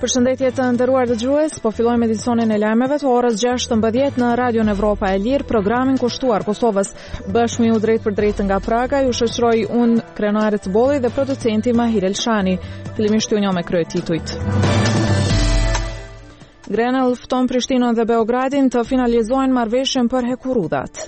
Përshëndetje të nderuar dëgjues, po fillojmë edicionin e lajmeve të orës 16 në Radion Evropa e Lirë, programin kushtuar Kosovës. Bashkë ju drejt për drejt nga Praga, ju shoqëroj unë Krenare Bolli dhe producenti Mahir Elshani. Fillimisht ju njoh me krye titujt. Grenell fton Prishtinën dhe Beogradin të finalizojnë marrëveshjen për Hekurudat.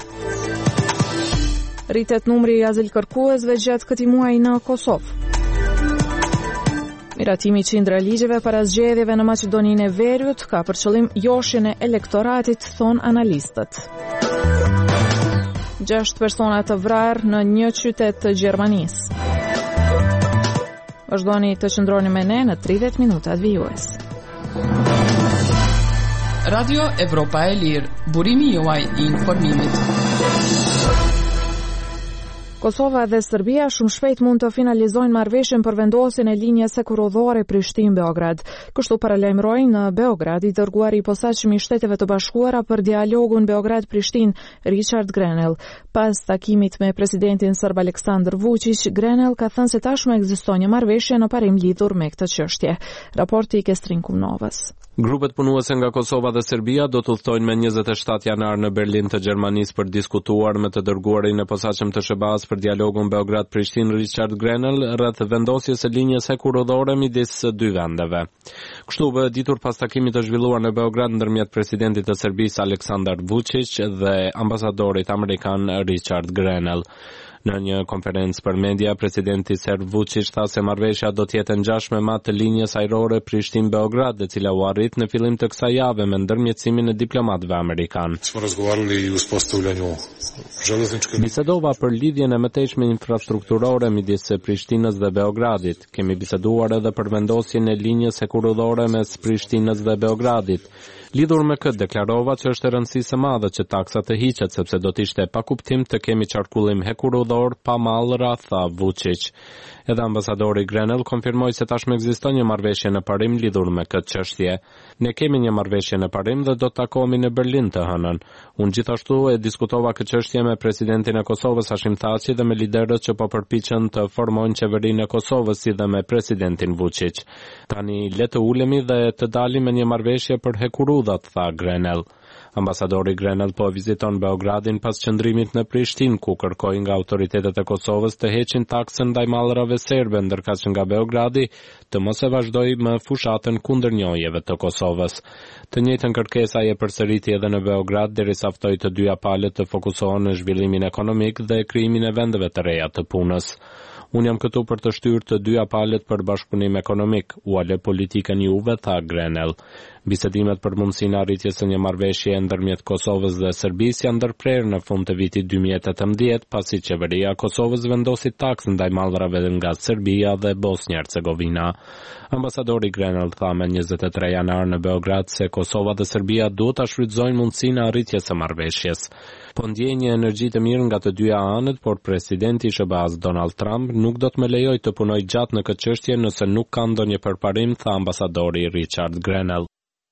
Rritet numri i azilkërkuesve gjatë këtij muaji në Kosovë. Miratimi i qindra ligjeve para zgjedhjeve në Maqedoninë e Veriut ka për qëllim joshjen e elektoratit, thon analistët. 6 persona të vrarë në një qytet të Gjermanisë. Vazhdoni të qëndroni me ne në 30 minutat vijues. Radio Evropa e Lirë, burimi juaj i informimit. Kosova dhe Serbia shumë shpejt mund të finalizojnë marrëveshjen për vendosjen e linjës hekurudhore Prishtinë-Beograd. Kështu paralajmëroi në Beograd i dërguari i posaçëm i Shteteve të Bashkuara për dialogun Beograd-Prishtinë, Richard Grenell. Pas takimit me presidentin serb Aleksandar Vučić, Grenell ka thënë se tashmë ekziston një marrëveshje në parim lidhur me këtë çështje. Raporti i Kestrin Kumnovës. Grupet punuese nga Kosova dhe Serbia do të udhtojnë me 27 janar në Berlin të Gjermanisë për diskutuar me të dërguarin e posaçëm të SBA-s për dialogun Beograd-Prishtinë Richard Grenell rreth vendosjes së linjës hekurudhore midis dy vendeve. Kështu u ditur pas takimit të zhvilluar në Beograd ndërmjet presidentit të Serbisë Aleksandar Vučić dhe ambasadorit amerikan Richard Grenell. Në një konferencë për media, presidenti serb Vučić tha se marrëveshja do të jetë ngjashme me atë linjës ajrore Prishtinë-Beograd, e cila u arrit në fillim të kësaj jave me ndërmjetësimin e diplomatëve amerikanë. Bisedova për lidhjen e mëtejshme infrastrukturore midis Prishtinës dhe Beogradit. Kemi biseduar edhe për vendosjen e linjës hekurudhore mes Prishtinës dhe Beogradit. Lidhur me këtë deklarova që është e rëndësishme madhe që taksa të hiqet sepse do të ishte pa kuptim të kemi qarkullim hekurudhor pa mallra, tha Vučić. Edhe ambasadori Grenell konfirmoi se tashmë ekziston një marrëveshje në parim lidhur me këtë çështje. Ne kemi një marrëveshje në parim dhe do të takohemi në Berlin të hënën. Unë gjithashtu e diskutova këtë çështje me presidentin e Kosovës Hashim Thaçi dhe me liderët që po përpiqen të formojnë qeverinë e Kosovës si dhe me presidentin Vučić. Tani le të ulemi dhe të dalim me një marrëveshje për Hekurudat, tha Grenell. Ambasadori Grenell po viziton Beogradin pas qëndrimit në Prishtinë, ku kërkoi nga autoritetet e Kosovës të heqin taksën ndaj mallrave serbe, ndërka që nga Beogradi të mos e vazhdoi më fushatën kundër njojeve të Kosovës. Të njëjtën kërkesë ai e përsëriti edhe në Beograd derisa ftoi të dyja palët të fokusohen në zhvillimin ekonomik dhe krijimin e vendeve të reja të punës. Unë jam këtu për të shtyrë të dyja palët për bashkëpunim ekonomik, u ale politikën juve, tha Grenell. Bisedimet për mundësinë e arritjes së një marrëveshje ndërmjet Kosovës dhe Serbisë janë ndërprerë në fund të vitit 2018, pasi qeveria e Kosovës vendosi taksë ndaj mallrave nga Serbia dhe Bosnjë-Hercegovina. Ambasadori Grenell tha me 23 janar në Beograd se Kosova dhe Serbia duhet ta shfrytëzojnë mundësinë e arritjes së marrëveshjes. Po ndjej një energji të mirë nga të dyja anët, por presidenti i SBA-s Donald Trump nuk do të më lejojë të punoj gjatë në këtë çështje nëse nuk ka ndonjë përparim, tha ambasadori Richard Grenell.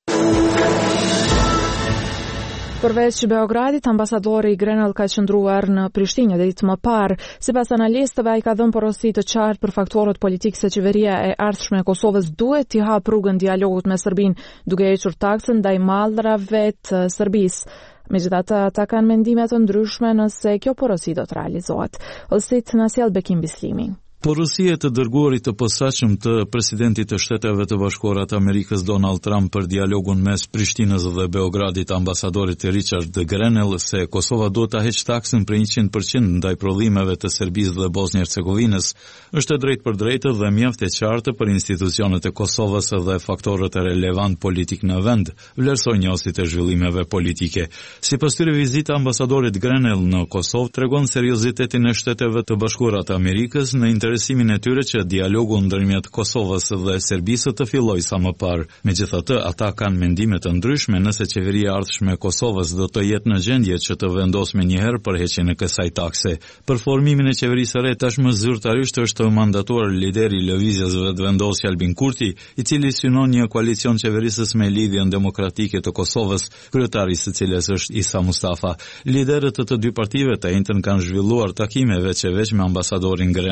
Përveç Beogradit, ambasadori Grenell ka qëndruar në Prishtinë ditë më parë. Sipas analistëve, ai ka dhënë porosi të qartë për faktorët politikë se qeveria e ardhshme e Kosovës duhet t'i hapë rrugën dialogut me Serbinë, duke hequr taksën ndaj mallrave të Serbisë. Megjithatë, ata kanë mendime të ndryshme nëse kjo porosi do të realizohet. Ose na sjell Bekim Bislimi. Porosia të dërguarit të posaçëm të presidentit të Shteteve të Bashkuara të Amerikës Donald Trump për dialogun mes Prishtinës dhe Beogradit, ambasadorit Richard Grenell, se Kosova duhet ta heqë taksën për 100% ndaj prodhimeve të Serbisë dhe Bosnjë-Hercegovinës, është drejt për drejtë dhe mjaft e qartë për institucionet e Kosovës dhe faktorët e relevant politik në vend, vlerësoi njësit e zhvillimeve politike. Sipas tyre, vizita ambasadorit Grenell në Kosovë tregon seriozitetin e Shteteve të Bashkuara të Amerikës në interesimin e tyre që dialogu ndërmjet Kosovës dhe Serbisë të fillojë sa më parë. Megjithatë, ata kanë mendime të ndryshme nëse qeveria e ardhshme e Kosovës do të jetë në gjendje që të vendosë menjëherë për heqjen e kësaj takse. Për formimin e qeverisë së re tashmë zyrtarisht është mandatuar lideri i lëvizjes Vetëvendosje Albin Kurti, i cili synon një koalicion qeverisës me lidhjen demokratike të Kosovës, kryetari i së cilës është Isa Mustafa. Liderët të dy partive të njëjtën kanë zhvilluar takime veç me ambasadorin Grenell.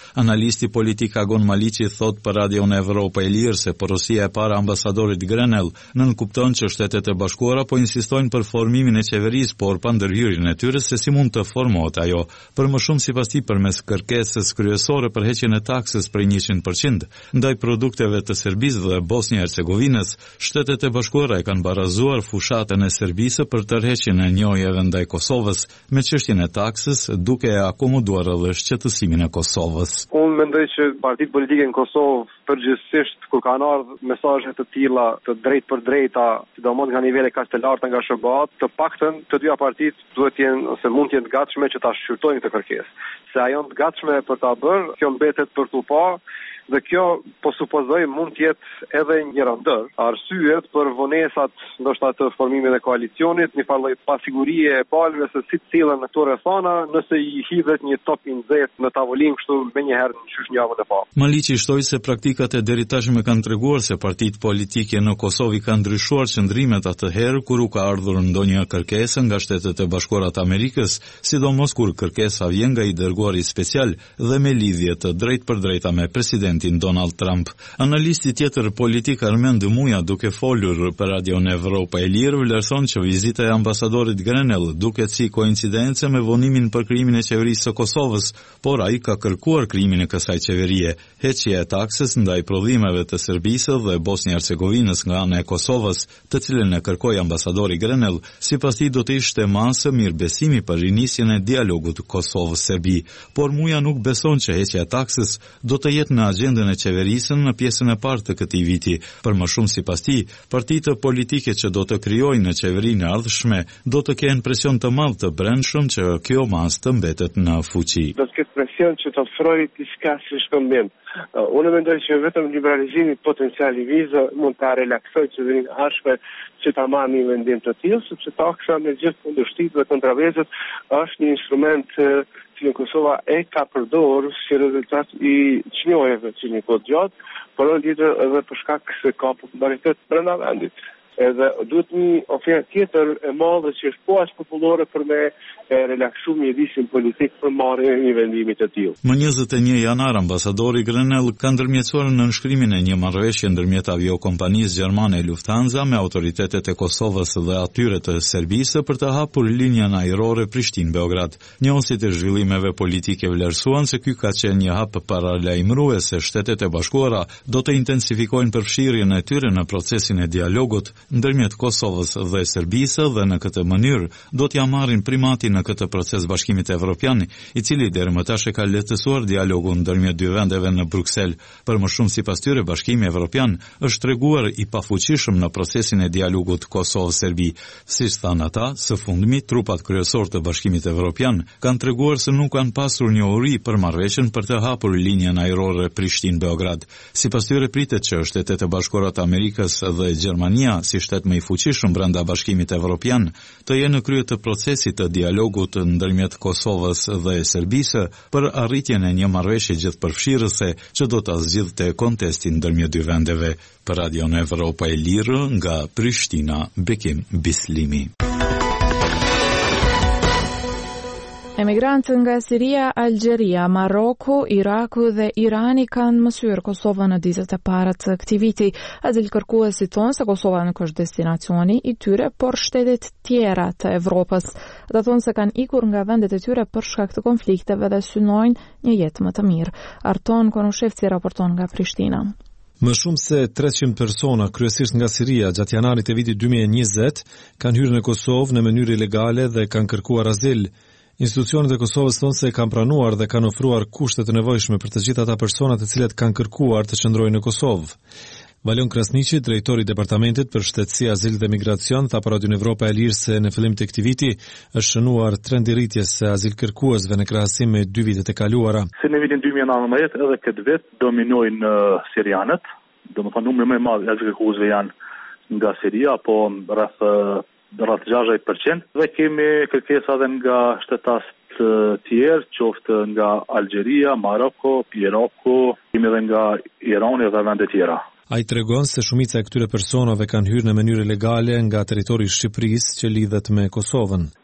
Analisti politik Agon Maliqi thot për Radion Evropa e Lirë se porosia e para ambasadorit Grenell nënkupton që Shtetet e Bashkuara po insistojnë për formimin e qeverisë, por pa ndërhyrjen e tyre se si mund të formohet ajo. Për më shumë sipas tij përmes kërkesës kryesore për heqjen e taksës prej 100% ndaj produkteve të Serbisë dhe Bosnjë-Hercegovinës, Shtetet e Bashkuara e kanë barazuar fushatën e Serbisë për tërheqjen e njojeve ndaj Kosovës me çështjen e taksës, duke e akomoduar edhe shqetësimin e Kosovës. Unë mendoj që partitë politike në Kosovë përgjithsisht kur kanë ardhur mesazhe të tilla të drejtë për drejta, sidomos nga nivele kaq të larta nga SBA, të paktën të dyja partitë duhet të jenë ose mund të jenë të gatshme që ta shqyrtojnë këtë kërkesë. Se ajo të gatshme për ta bërë, kjo mbetet për tu pa. Dhe kjo, po supozoj, mund të jetë edhe një rëndër. Arsyet për vonesat ndoshta të formimit të koalicionit, një farë lloj pasigurie e palëve se si cilën në këto rrethana, nëse i hidhet një top i nxehtë në tavolinë kështu menjëherë në qysh një javë të parë. Maliqi shtoi se praktikat e deri tashme kanë treguar se partitë politike në Kosovë kanë ndryshuar qëndrimet atëherë kur u ka ardhur ndonjë kërkesë nga Shtetet e Bashkuara të Amerikës, sidomos kur kërkesa vjen nga i dërguari special dhe me lidhje të drejtpërdrejta me presidentin Donald Trump. Analisti tjetër politik Armend Muja, duke folur për Radion Evropa e Lirë, vlerëson që vizita e ambasadorit Grenell duket si koincidencë me vonimin për krijimin e qeverisë së Kosovës, por ai ka kërkuar krijimin e kësaj qeverie, heqja e taksës ndaj prodhimeve të Serbisë dhe Bosnjë-Hercegovinës nga ana e Kosovës, të cilën e kërkoi ambasadori Grenell, sipas tij do të ishte masë mirëbesimi për rinisjen e dialogut Kosovë-Serbi, por Muja nuk beson që heqja e taksës do të jetë në agendën e qeverisën në pjesën e parë të këtij viti. Për më shumë sipas tij, partitë politike që do të krijojnë në qeverinë e ardhshme do të kenë presion të madh të brendshëm që kjo masë të mbetet në fuqi. Do të ketë presion që të ofrojë diçka si shpëmbim. Unë mendoj që vetëm liberalizimi potencial i vizë mund ta relaksojë qeverinë e ardhshme që ta marrë një vendim të tillë, sepse taksa me gjithë kundërshtitë dhe kontravezët është një instrument që Kosova e ka përdorur si rezultat i çmimeve që një kohë gjatë, por edhe për shkak se ka popularitet brenda vendit. Edhe duhet një ofertë tjetër e madhe që është po as popullore për me relaksu mjedisin politik për marrjen e një vendimi të tillë. Më 21 janar ambasadori Grenell ka ndërmjetësuar në nënshkrimin e një marrëveshje ndërmjet aviokompanisë gjermane Lufthansa me autoritetet e Kosovës dhe atyre të Serbisë për të hapur linjën ajrore Prishtinë-Beograd. Njohësit e zhvillimeve politike vlerësuan se ky ka qenë një hap paralajmërues se Shtetet e Bashkuara do të intensifikojnë përfshirjen e tyre në procesin e dialogut ndërmjet Kosovës dhe Serbisë dhe në këtë mënyrë do t'ja marrin primatin në këtë proces Bashkimit Evropian, i cili deri më tash e ka lehtësuar dialogun ndërmjet dy vendeve në Bruksel. Për më shumë sipas tyre, Bashkimi Evropian është treguar i pafuqishëm në procesin e dialogut Kosovë-Serbi. Siç thanë ata, së fundmi trupat kryesor të Bashkimit Evropian kanë treguar se nuk kanë pasur njohuri për marrëveshjen për të hapur linjën ajrore Prishtinë-Beograd. Sipas tyre pritet që Shtetet e Bashkuara të Amerikës dhe Gjermania si shtet më i fuqishëm brenda Bashkimit Evropian të jenë në krye të procesit të dialogut ndërmjet Kosovës dhe Serbisë për arritjen e një marrëveshje gjithëpërfshirëse që do ta zgjidhte kontestin ndërmjet dy vendeve. Për Radion Evropa e Lirë nga Prishtina, Bekim Bislimi. Emigrantë nga Siria, Algjeria, Maroku, Iraku dhe Irani kanë mësyer Kosovën në ditët e para të këtij viti. Azilkërkuesit thonë se Kosova nuk është destinacioni i tyre, por shtetet tjera të Evropës. Ata thonë se kanë ikur nga vendet e tyre për shkak të konflikteve dhe synojnë një jetë më të mirë. Arton Konushevci raporton nga Prishtina. Më shumë se 300 persona, kryesisht nga Siria, gjatë janarit të vitit 2020, kanë hyrë në Kosovë në mënyrë ilegale dhe kanë kërkuar azil. Institucionet e Kosovës thonë se kanë pranuar dhe kanë ofruar kushtet e nevojshme për të gjithë ata personat të cilët kanë kërkuar të qëndrojnë në Kosovë. Valion Krasniqi, drejtori i departamentit për shtetësi, azil dhe migracion, tha për Radion Evropa e Lirë se në fillim të këtij viti është shënuar trend i rritjes së azilkërkuesve në krahasim me 2 vitet e kaluara. Se në vitin 2019 edhe këtë vit dominojnë sirianët, domethënë numri më i madh i azilkërkuesve janë nga Siria, po rreth 60%, dhe kemi kërkesa edhe nga shtetas të tjerë, qoftë nga Algjeria, Maroko, Iraku, kemi edhe nga Irani dhe vende tjera. Ai tregon se shumica e këtyre personave kanë hyrë në mënyrë ilegale nga territori i Shqipërisë që lidhet me Kosovën. Është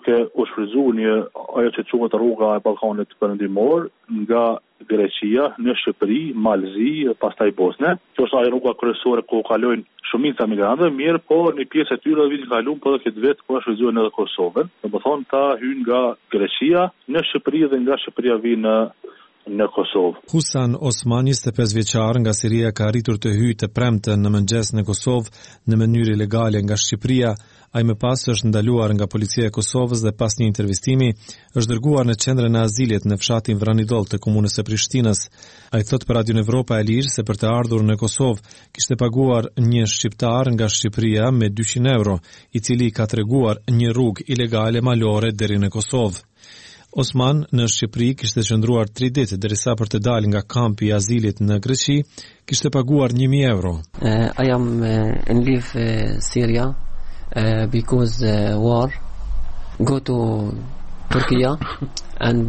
duke u shfrytzuar ajo që quhet rruga e Ballkanit Perëndimor nga Greqia në Shqipëri, Malzi, pastaj Bosnë. Kjo është ajo rruga kryesore ku kalojnë shumica migrantëve, mirë, po një pjesë e tyre do vitin kaluar po këtë vit ku shfrytzuan edhe Kosovën. Domethënë ta hyn nga Greqia në Shqipëri dhe nga Shqipëria vinë në Kosovë. Husan Osman, 25 vjeçar nga Siria, ka arritur të hyjë të premten në mëngjes në Kosovë në mënyrë ilegale nga Shqipëria. Ai më pas është ndaluar nga policia e Kosovës dhe pas një intervistimi është dërguar në qendrën e azilit në fshatin Vranidol të komunës së Prishtinës. Ai thot për Radio Evropa e Lirë se për të ardhur në Kosovë kishte paguar një shqiptar nga Shqipëria me 200 euro, i cili ka treguar një rrugë ilegale malore deri në Kosovë. Osman në Shqipëri kishte qëndruar 3 ditë derisa për të dalë nga kampi i azilit në Greqi kishte paguar 1000 euro. I am in live Syria because war go to Turkey and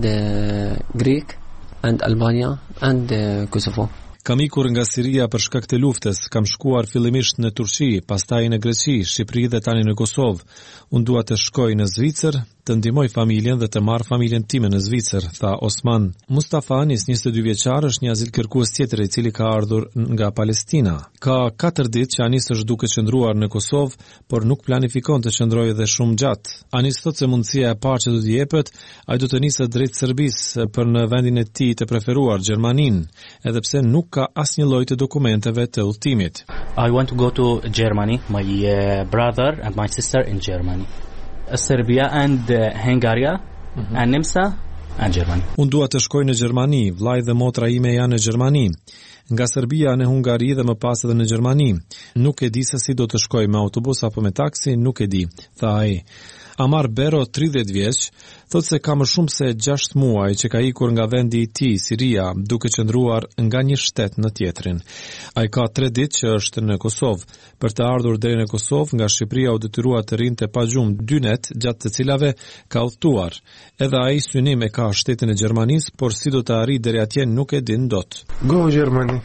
Greek and Albania and Kosovo. Kam ikur nga Siria për shkak të luftës, kam shkuar fillimisht në Turqi, pastaj në Greqi, Shqipëri dhe tani në Kosovë. Unë dua të shkoj në Zvicër, të ndihmoj familjen dhe të marr familjen time në Zvicër, tha Osman. Mustafa Anis, 22 vjeçar, është një azilkërkues tjetër i cili ka ardhur nga Palestina. Ka 4 ditë që Anis është duke qëndruar në Kosovë, por nuk planifikon të qëndrojë edhe shumë gjatë. Anis thotë se mundësia e parë që do t'i jepet, ai do të nisë drejt Serbisë për në vendin e tij të preferuar, Gjermaninë, edhe pse nuk ka asnjë lloj të dokumenteve të udhëtimit. I want to go to Germany. My brother and my sister in Germany. Serbia and Hungary and Nimsa and Germany. Unë dua të shkoj në Gjermani, vllai dhe motra ime janë në Gjermani. Nga Serbia në Hungari dhe më pas edhe në Gjermani. Nuk e di se si do të shkoj, me autobus apo me taksi, nuk e di, tha ai. Amar Bero, 30 vjeç, thotë se ka më shumë se 6 muaj që ka ikur nga vendi i tij, Siria, duke qëndruar nga një shtet në tjetrin. Ai ka 3 ditë që është në Kosovë. Për të ardhur deri në Kosovë, nga Shqipëria u detyrua të rinte pa gjumë 2 net, gjatë të cilave ka udhëtuar. Edhe ai synim e ka shtetin e Gjermanisë, por si do të arrijë deri atje nuk e din dot. Go Germany.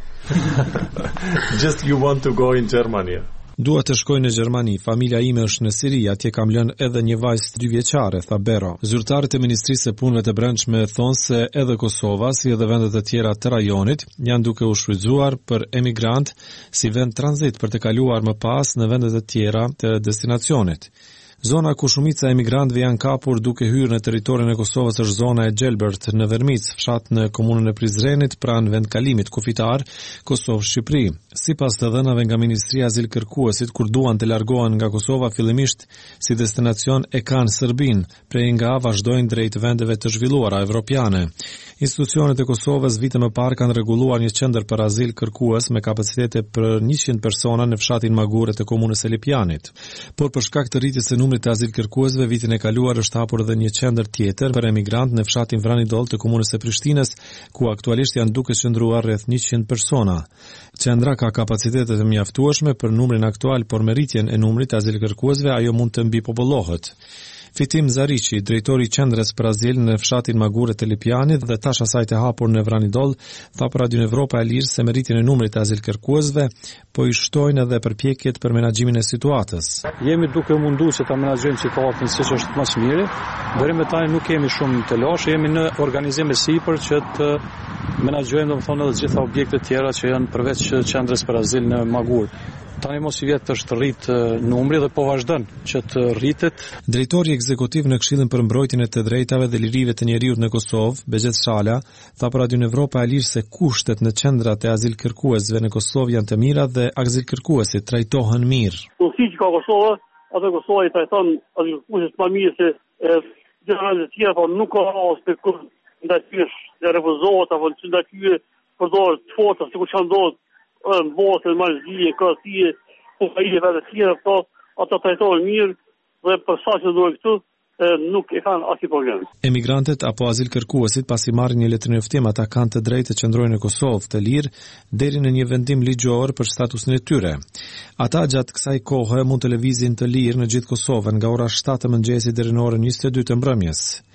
Just you want to go in Germany. Dua të shkoj në Gjermani, familja ime është në Siri, atje kam lënë edhe një vajzë 2 vjeçare, tha Bero. Zyrtarët e Ministrisë së Punëve të Brendshme thonë se edhe Kosova, si edhe vendet e tjera të rajonit, janë duke u shfrytzuar për emigrant si vend tranzit për të kaluar më pas në vendet e tjera të destinacionit. Zona ku shumica e emigrantëve janë kapur duke hyrë në territorin e Kosovës është zona e Gjelbert në Vermic, fshat në komunën e Prizrenit, pranë vendkalimit kufitar Kosovë-Shqipëri. Sipas të dhënave nga Ministria e Azilkërkuesit, kur duan të largohen nga Kosova, fillimisht si destinacion e kanë Serbinë, prej nga vazhdojnë drejt vendeve të zhvilluara evropiane. Institucionet e Kosovës vite më parë kanë rregulluar një qendër për azil kërkues me kapacitete për 100 persona në fshatin Magure të komunës së Lipjanit. Por për shkak të rritjes së numrit të azilkërkuesve, vitin e kaluar është hapur edhe një qendër tjetër për emigrant në fshatin Vranidol të komunës së Prishtinës, ku aktualisht janë duke qëndruar rreth 100 persona. Qendra ka kapacitete të mjaftueshme për numrin aktual, por me rritjen e numrit të azilkërkuesve ajo mund të mbipopullohet. Fitim Zariqi, drejtori i qendrës për azil në fshatin Magure të Lipjanit dhe tash asaj të hapur në Vranidol, tha për Radio Evropa e Lirë se me rritjen e numrit të azilkërkuesve po i shtojnë edhe përpjekjet për menaxhimin e situatës. Jemi duke munduar që ta menaxhojmë situatën siç është më së miri. Deri më tani nuk kemi shumë të lashë, jemi në organizim e sipër që të menaxhojmë domethënë edhe të gjitha objektet tjera që janë përveç qendrës për azil në Magurë. Tani mos i vjet është rrit numri dhe po vazhdon që të rritet. Drejtori ekzekutiv në Këshillin për mbrojtjen e të drejtave dhe lirive të njeriut në Kosovë, Begjet Shala, tha për Radio Evropa e Lirë se kushtet në qendrat e azilkërkuesve në Kosovë janë të mira dhe azilkërkuesit trajtohen mirë. Si që ka Kosova, atë Kosova i trajton azilkërkuesit më mirë se gjërat e tjera, po nuk ka raste kur ndaj tyre refuzohet apo ndaj tyre përdoret forca, sikur që ndodh në botën, Malzi, Kroacie, Ukrainë dhe të tjera, po ata trajtohen mirë dhe për sa që duhet këtu, nuk e kanë asnjë problem. Emigrantet apo azilkërkuesit pasi marrin një letërnjoftim, ata kanë të drejtë të qëndrojnë në Kosovë të lirë deri në një vendim ligjor për statusin e tyre. Ata gjatë kësaj kohe mund të lëvizin të lirë në gjithë Kosovën nga ora 7 të mëngjesit deri në orën 22 të mbrëmjes.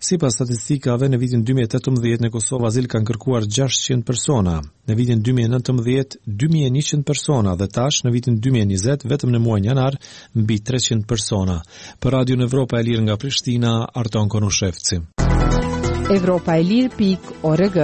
Sipas statistikave, në vitin 2018 në Kosovë azil kanë kërkuar 600 persona, në vitin 2019 2100 persona dhe tash në vitin 2020 vetëm në muajin janar mbi 300 persona. Për Radio Evropa e Lirë nga Prishtina, Arton Konushevci. Evropaelir.org.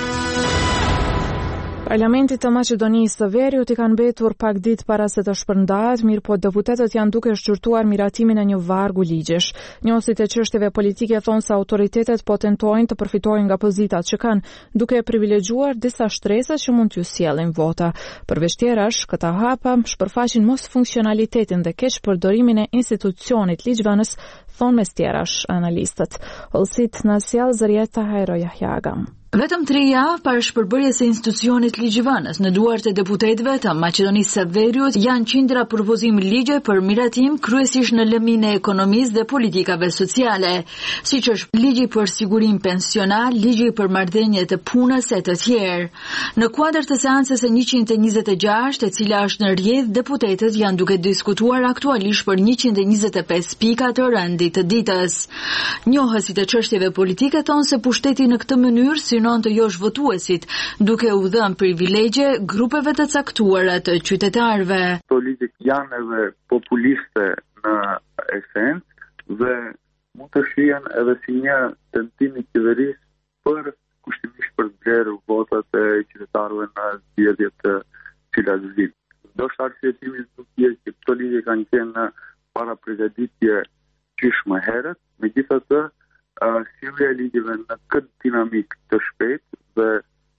Parlamenti të Maqedonisë së Veriut i kanë mbetur pak ditë para se të shpërndahet, mirë po deputetët janë duke shqyrtuar miratimin e një vargu ligjesh. Njohësit e çështjeve politike thonë se autoritetet po tentojnë të përfitojnë nga pozitat që kanë, duke privilegjuar disa shtresa që mund t'ju sjellin vota. Përveç tjerash, këta hapa shpërfaqin mos funksionalitetin dhe keq përdorimin e institucionit ligjvënës, thonë mes tjerash analistët. Hollësit na sjell Zërieta Hajro Jahjaga. Vetëm 3 javë para shpërbërjes së institucionit ligjvënës në duart e deputetëve të Maqedonisë së Veriut janë qindra propozim ligje për miratim kryesisht në lëmin e ekonomisë dhe politikave sociale, siç është ligji për sigurim pensional, ligji për marrëdhënie të punës e të tjerë. Në kuadër të seancës së 126, e cila është në rrjedh, deputetët janë duke diskutuar aktualisht për 125 pika të rëndit të ditës. Njohësit e çështjeve politike thonë se pushteti në këtë mënyrë synon të josh votuesit, duke u dhënë privilegje grupeve të caktuara të qytetarëve. Këto ligje janë edhe populiste në esencë dhe mund të shihen edhe si një tentim i qeverisë për kushtimisht për të blerë votat e qytetarëve në zgjedhjet të cilat vijnë. Ndoshta arsyetimi nuk është që këto ligje kanë qenë para përgatitje qysh më herët, megjithatë sjellja e ligjeve në këtë dinamik të shpejtë dhe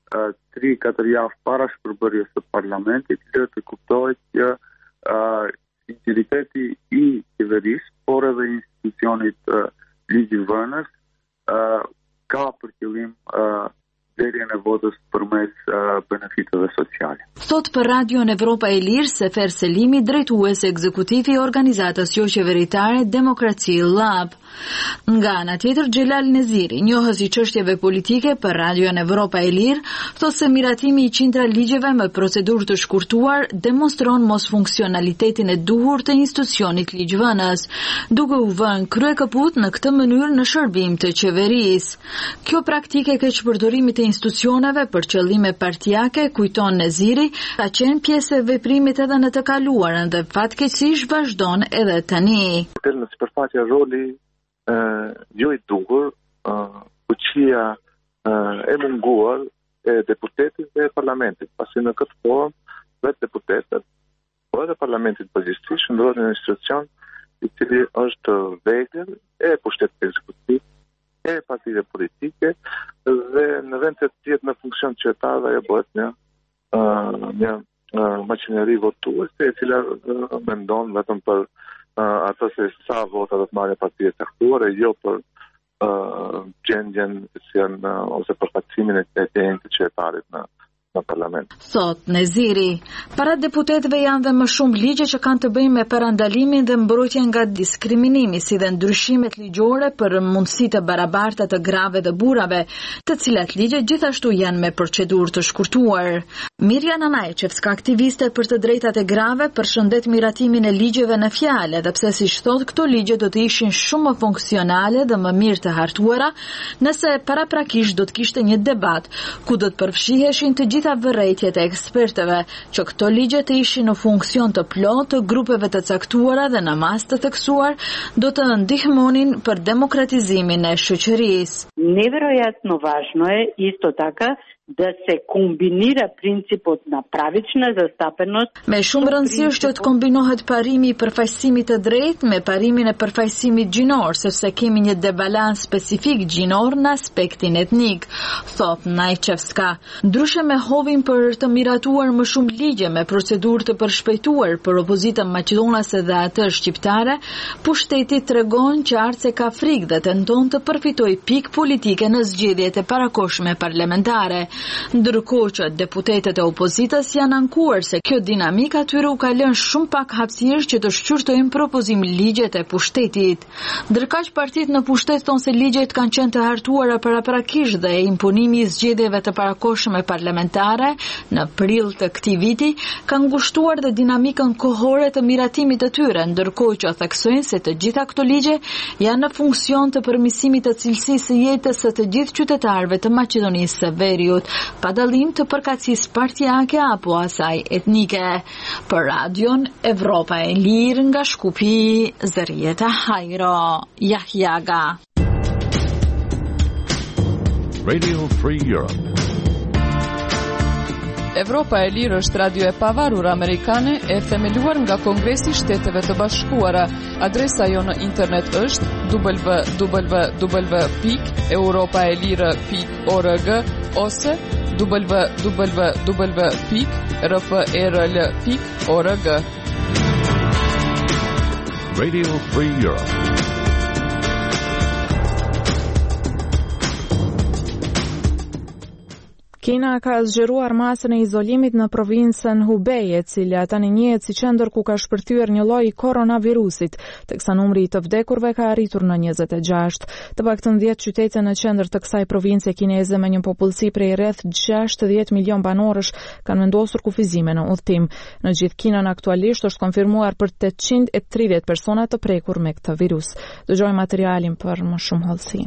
3-4 javë para shpërbërjes së parlamentit, lë të kuptohet që sinqeriteti i qeverisë, por edhe institucionit ligjvënës ka për qëllim blerjen e votës përmes benefiteve sociale. Thot për Radio Evropa e Lirë Sefer Selimi, drejtues ekzekutiv i organizatës jo qeveritare Demokraci Lab. Nga ana tjetër, Xhelal Neziri, njohës i çështjeve politike për Radio Evropa e Lirë, thot se miratimi i qindra ligjeve me procedurë të shkurtuar demonstron mos funksionalitetin e duhur të institucionit ligjvënës, duke u vënë kryekaput në këtë mënyrë në shërbim të qeverisë. Kjo praktike keq përdorimit të institucioneve për qëllime partijake, kujton Neziri, ka qenë pjesë e veprimit edhe në të kaluarën dhe fatkeqësisht vazhdon edhe tani. Në sipërfaqe roli jo i duhur, fuqia e munguar e deputetit dhe parlamentit, pasi në këtë formë vetë deputetët, po edhe parlamentit përgjithësisht ndrohet në institucion i cili është vegël e pushtetit ekzekutiv, e partive politike dhe në vend të jetë në funksion qytetar ajo bëhet një makineri votuese e cila mendon vetëm për ato se sa vota do të marrë partia e caktuar e jo për gjendjen ose për faktësimin e të qytetarit në parlament. Thot Neziri, para deputetëve janë dhe më shumë ligje që kanë të bëjnë me parandalimin dhe mbrojtjen nga diskriminimi, si dhe ndryshimet ligjore për mundësi të barabarta të grave dhe burrave, të cilat ligje gjithashtu janë me procedurë të shkurtuar. Mirja Nanajçevska, aktiviste për të drejtat e grave, përshëndet miratimin e ligjeve në fjalë, dhe pse siç thot, këto ligje do të ishin shumë më funksionale dhe më mirë të hartuara, nëse paraprakisht do të kishte një debat ku do të përfshiheshin të gjitha vërejtjet e ekspertëve, që këto ligje të ishin në funksion të plot të grupeve të caktuara dhe në mas të theksuar, do të ndihmonin për demokratizimin e shoqërisë. Невероятно важно е исто така da se kombinira principot na pravične zastupenost. Me shumë rëndësi është të kombinohet parimi i përfaqësimit të drejtë me parimin e përfaqësimit gjinor, sepse kemi një debalans specifik gjinor në aspektin etnik, thot Najçevska. Ndryshe me hovin për të miratuar më shumë ligje me procedurë të përshpejtuar për opozitën maqedonase dhe atë shqiptare, pushteti tregon qartë se ka frikë dhe tenton të përfitojë pikë politike në zgjedhjet e parakohshme parlamentare. ndërkohë që deputetët e opozitës janë ankuar se kjo dinamika atyre u ka lënë shumë pak hapësirë që të shqyrtojnë propozim ligjet e pushtetit. Ndërkaq partitë në pushtet thonë se ligjet kanë qenë të hartuara paraprakisht dhe imponimi i zgjedhjeve të parakohshme parlamentare në prill të këtij viti ka ngushtuar dhe dinamikën kohore të miratimit të tyre, ndërkohë që theksojnë se të gjitha këto ligje janë në funksion të përmirësimit të cilësisë së jetës së të gjithë qytetarëve të Maqedonisë së Veriut, pa dallim të përkatësisë partijake apo asaj etnike. Për Radion Evropa e Lirë nga Shkupi, Zërieta Hajro, Jahjaga. Radio Free Europe. Evropa e Lirë është radio e pavarur amerikane e themeluar nga Kongresi i Shteteve të Bashkuara. Adresa jo në internet është www.europaelire.org ose www.rprl.org. Radio Free Europe. Kina ka zgjeruar masën e izolimit në provincën Hubei, e cila tani njihet si qendër ku ka shpërthyer një lloj koronavirusit, teksa numri i të vdekurve ka arritur në 26. Të paktën 10 qytete në qendër të kësaj province kineze me një popullsi prej rreth 60 milion banorësh kanë vendosur kufizime në udhtim. Në gjithë Kinën aktualisht është konfirmuar për 830 persona të prekur me këtë virus. Dëgjojmë materialin për më shumë hollësi.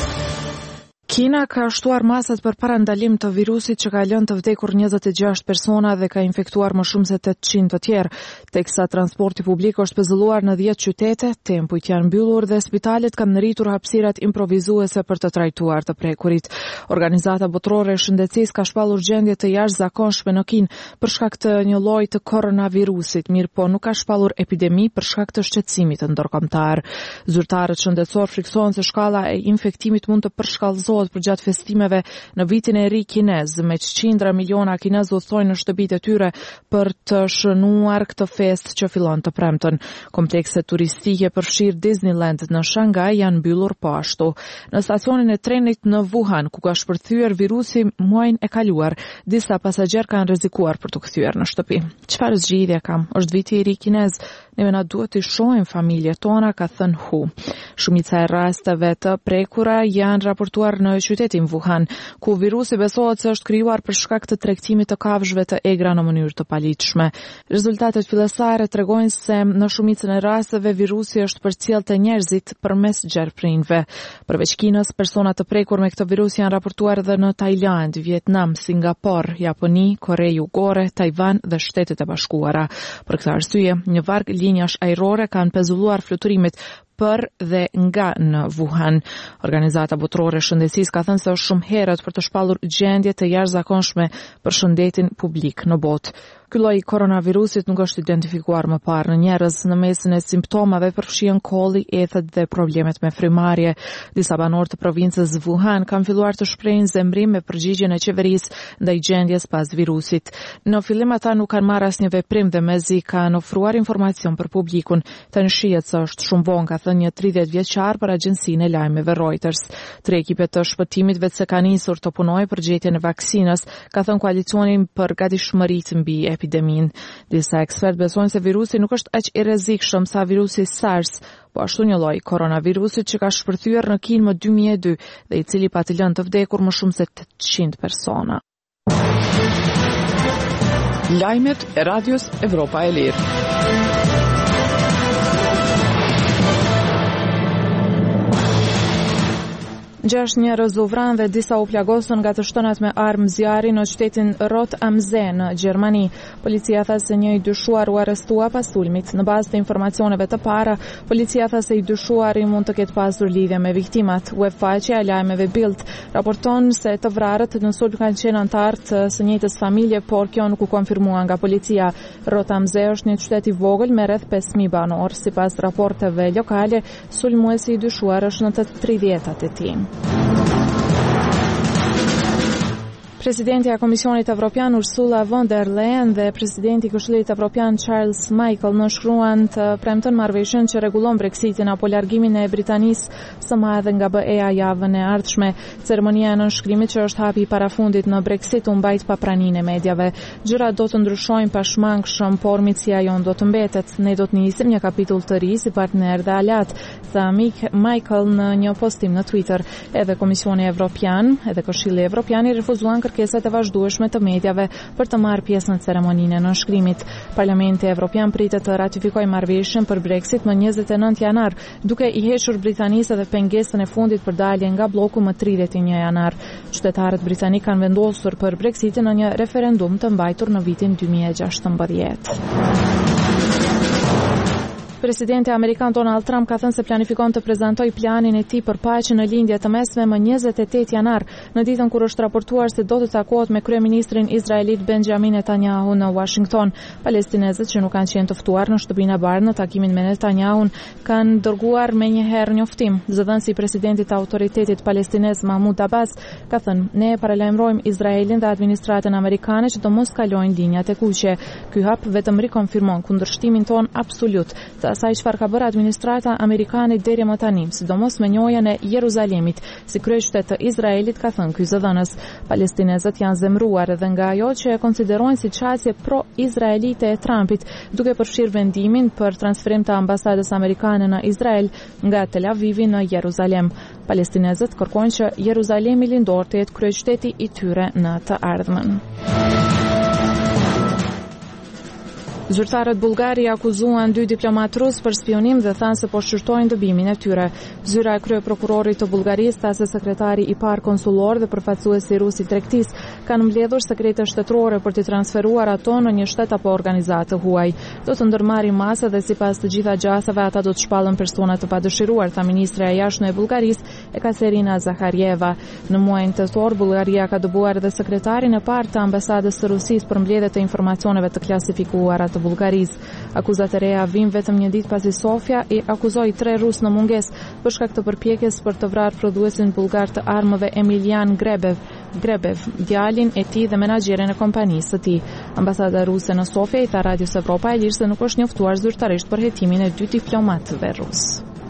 Kina ka shtuar masat për parandalim të virusit që ka lënë të vdekur 26 persona dhe ka infektuar më shumë se 800 të tjerë, teksa transporti publik është pezulluar në 10 qytete, tempujt janë mbyllur dhe spitalet kanë ngritur hapësirat improvizuese për të trajtuar të prekurit. Organizata botërore e shëndetësisë ka shpallur gjendje të jashtëzakonshme në Kinë për shkak të një lloji të koronavirusit, mirë po nuk ka shpallur epidemi për shkak të shqetësimit ndërkombëtar. Zyrtarët shëndetësor friksohen se shkalla e infektimit mund të përshkallëzohet për gjatë festimeve në vitin e ri kinez, me qindra miliona kinez udhtojnë në shtëpitë e tyre për të shënuar këtë festë që fillon të premten. Komplekset turistike përfshirë Disneyland në Shanghai janë mbyllur po ashtu. Në stacionin e trenit në Wuhan, ku ka shpërthyer virusi muajin e kaluar, disa pasagerë kanë rrezikuar për të kthyer në shtëpi. Çfarë zgjidhje kam? Është viti i ri kinez. Neve na duhet të shohim familjet tona, ka thënë Hu. Shumica e rasteve të prekura janë raportuar në qytetin Wuhan, ku virusi besohet se është krijuar për shkak të tregtimit të kafshëve të egra në mënyrë të paligjshme. Rezultatet fillestare tregojnë se në shumicën e rasteve virusi është përcjell te njerëzit përmes gjerprinjve. Përveç Kinës, persona të prekur me këtë virus janë raportuar edhe në Tajland, Vietnam, Singapur, Japoni, Kore Jugore, Tajvan dhe Shtetet e Bashkuara. Për këtë arsye, një varg linjash ajrore kanë pezulluar fluturimet për dhe nga në Wuhan. Organizata botërore e shëndetësisë ka thënë se është shumë herët për të shpallur gjendje të jashtëzakonshme për shëndetin publik në botë. Ky lloj koronavirusit nuk është identifikuar më parë në njerëz. Në mesin e simptomave përfshihen kolli, ethet dhe problemet me frymarrje. Disa banorë të provincës Wuhan kanë filluar të shprehin zemrim me përgjigjen e qeverisë ndaj gjendjes pas virusit. Në fillim ata nuk kanë marrë asnjë veprim dhe mezi kanë ofruar informacion për publikun. Tani shihet se është shumë vonë, ka thënë një 30 vjeçar për agjencinë e lajmeve Reuters. 3 ekipet të shpëtimit vetë se kanë nisur të punojnë për gjetjen e vaksinës, ka thënë koalicioni për gatishmëritë mbi epidemin. Disa ekspertë besojnë se virusi nuk është aq i rrezikshëm sa virusi SARS, po ashtu një lloj koronavirusit që ka shpërthyer në Kinë më 2002 dhe i cili pati lënë të vdekur më shumë se 800 persona. Lajmet e Radios Evropa e Lirë. 6 njerëz u vranë dhe disa u plagosën nga të shtënat me armë zjarri në qytetin Rot am Zee në Gjermani. Policia tha se një i dyshuar u arrestua pas sulmit. Në bazë të informacioneve të para, policia tha se i dyshuari mund të ketë pasur lidhje me viktimat. Webfaqja e lajmeve Bild raporton se të vrarët në sulm kanë qenë anëtarë të së njëjtës familje, por kjo nuk u konfirmua nga policia. Rot am Zee është një qytet i vogël me rreth 5000 banor. Sipas raporteve lokale, sulmuesi i dyshuar është në të 30-tat e tij. Presidenti i Komisionit Evropian Ursula von der Leyen dhe presidenti i Këshillit Evropian Charles Michel nënshkruan të premten marrëveshjen që rregullon Brexitin apo largimin e Britanisë së Madhe nga BE-a javën e ardhshme. Ceremonia e nënshkrimit që është hapi i parafundit në Brexit u mbajt pa praninë e mediave. Gjërat do të ndryshojnë pashmangshëm, por mitësia jon do të mbetet. Ne do të nisim një kapitull të ri si partner dhe alat, tha Michel në një postim në Twitter. Edhe Komisioni Evropian, edhe Këshilli Evropian i refuzuan kërkesat e vazhdueshme të mediave për të marrë pjesë në ceremoninë e nënshkrimit. Parlamenti Evropian pritet të ratifikojë marrëveshjen për Brexit më 29 janar, duke i hequr Britanisë edhe pengesën e fundit për dalje nga bloku më 31 janar. Qytetarët britanik kanë vendosur për Brexitin në një referendum të mbajtur në vitin 2016. Presidenti Amerikan Donald Trump ka thënë se planifikon të prezantojë planin e tij për paqen në lindje të mesme më 28 janar, në ditën kur është raportuar se do të takohet me kryeministrin izraelit Benjamin Netanyahu në Washington. Palestinezët që nuk kanë qenë të ftuar në shtëpinë e bardhë në takimin me Netanyahun kanë dërguar menjëherë njoftim. Zëdhënësi i presidentit të Autoritetit Palestinez Mahmoud Abbas ka thënë: "Ne paralajmërojmë Izraelin dhe administratën amerikane që të mos kalojnë linjat e kuqe. Ky hap vetëm rikonfirmon kundërshtimin ton absolut asaj çfarë ka bërë administrata amerikane deri më tani, sidomos me njojën e Jeruzalemit si kryeqytet të Izraelit, ka thënë ky zëdhënës. Palestinezët janë zemruar edhe nga ajo që e konsiderojnë si çështje pro-izraelite e Trumpit, duke përfshirë vendimin për transferim të ambasadës amerikane në Izrael nga Tel Avivi në Jeruzalem. Palestinezët kërkojnë që Jeruzalemi lindor të jetë kryeqyteti i tyre në të ardhmen. Zyrtarët bullgari akuzuan 2 diplomatë rus për spionim dhe thanë se po shqyrtojnë dëbimin e tyre. Zyra e kryeprokurorit të Bullgarisë tha se sekretari i parë konsullor dhe përfaqësuesi rus i tregtisë kanë mbledhur sekrete shtetërore për t'i transferuar ato në një shtet apo organizatë huaj. Do të ndërmarrin masë dhe sipas të gjitha gjasave ata do të shpallën persona të padëshiruar, tha ministra e jashtme e Bullgarisë Ekaterina Zakharjeva. Në muajin tetor Bullgaria ka dëbuar edhe sekretarin e parë të ambasadës së Rusisë për mbledhje të informacioneve të klasifikuara të Bullgarisë. Akuzat e reja vijnë vetëm një ditë pasi Sofia i akuzoi 3 rus në mungesë për shkak të përpjekjes për të vrarë prodhuesin bullgar të armëve Emilian Grebev, djalin e tij dhe menaxherin e kompanisë së tij. Ambasada ruse në Sofia i tha Radios Evropa e Lirë se nuk është njoftuar zyrtarisht për hetimin e 2 diplomatëve rus.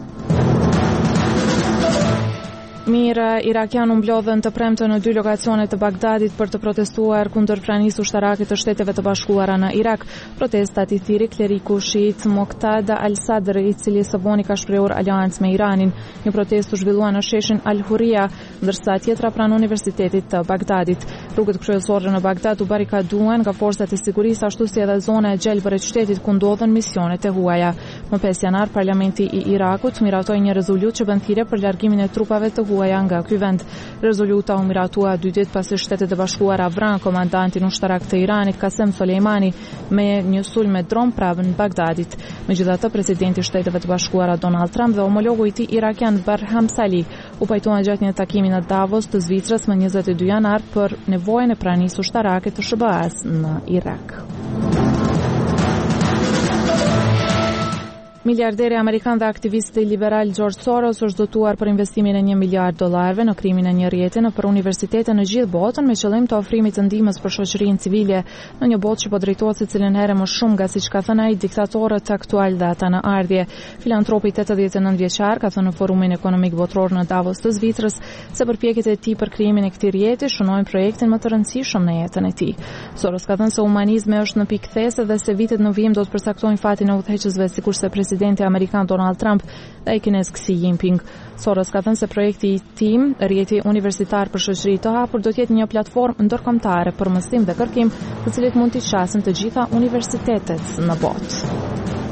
Mirë irakian mblodhen të premten në 2 lokacione të Bagdadit për të protestuar kundër pranisë ushtarake të Shteteve të Bashkuara në Irak. Protestat i thiri kleriku shiit Moqtada al-Sadr, i cili së voni ka shprehur aleancë me Iranin. Një protestë u zhvillua në sheshin Al-Huria, ndërsa tjetra pranë Universitetit të Bagdadit. Rrugët kryesore në Bagdad u barikaduan nga forcat e sigurisë, ashtu si edhe zona e gjelbër e qytetit ku ndodhen misionet e huaja. Më 5 janar Parlamenti i Irakut miratoi një rezolutë që bën thirrje për largimin e trupave të huaja nga ky vend. Rezoluta u miratua 2 ditë pasi Shtetet e Bashkuara vran komandantin ushtarak të Iranit Qasem Soleimani me një sulm me dron pranë Bagdadit. Megjithatë, presidenti i Shteteve të Bashkuara Donald Trump dhe homologu i tij irakian Barham Salih u pajtuan gjatë një takimi në Davos të Zvicrës më 22 janar për nevojën e pranisë ushtarake të SBA-s në Irak. Miliarderi amerikan dhe aktivisti liberal George Soros është dotuar për investimin e $1 miliard në krimin e një rjeti në për universitete në gjithë botën me qëllim të ofrimit të ndihmës për shoqërinë civile në një botë që po drejtohet se cilën herë më shumë nga siç ka thënë ai diktatorët aktual dhe ata në ardhje. Filantropi 89 vjeçar ka thënë në forumin ekonomik botror në Davos të Zvicrës se përpjekjet e tij për krimin e këtij rjeti shënojnë projektin më të rëndësishëm në jetën e tij. Soros ka thënë se humanizmi është në pikë thesë dhe se vitet në vijim do të përcaktojnë fatin e udhëheqësve sikurse presidenti amerikan Donald Trump dhe ai kinez Xi Jinping. Soros ka thënë se projekti i tij, rjeti universitar për shoqëri të hapur, do të jetë një platformë ndërkombëtare për mësim dhe kërkim, të cilit mund t'i qasin të gjitha universitetet në botë.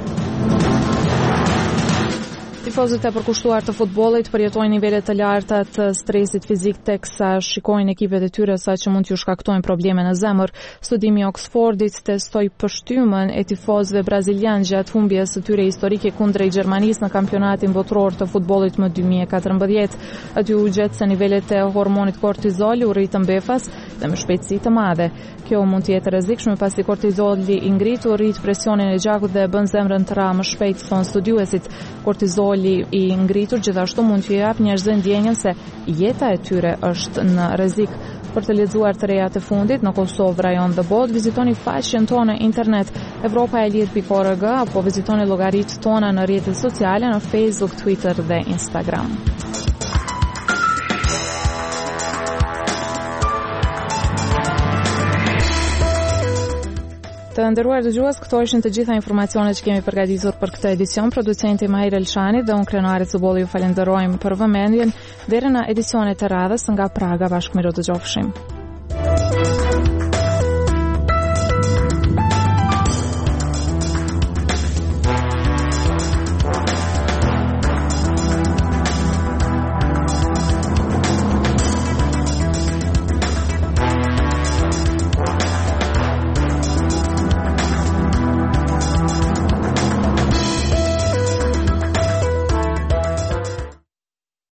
Tifozët e përkushtuar të futbollit përjetojnë nivele të larta të stresit fizik teksa shikojnë ekipet e tyre sa që mund t'ju shkaktojnë probleme në zemër. Studimi i Oxfordit testoi pështymën e tifozëve brazilian gjatë humbjes së tyre historike kundrejt Gjermanisë në kampionatin botror të futbollit më 2014. Aty u gjet se nivelet e hormonit kortizol u rritën befas dhe me shpejtësi të madhe. Kjo mund të jetë rrezikshme pasi kortizoli i ngritur rrit presionin e gjakut dhe bën zemrën të rrahë më shpejt, thon studiuesit. Kortizoli i ngritur gjithashtu mund të jap njerëzve ndjenjën se jeta e tyre është në rrezik. Për të lexuar të rejat e fundit në Kosovë, rajon dhe botë, vizitoni faqen tonë internet europaelir.org apo vizitoni llogaritë tona në rrjetet sociale në Facebook, Twitter dhe Instagram. Të nderuar dëgjues, këto ishin të gjitha informacionet që kemi përgatitur për këtë edicion. Producenti Mahir Elshani dhe unë Krenari Cubolli ju falenderojmë për vëmendjen. Deri në edicionet e radhës nga Praga, bashkë miru dëgjofshim.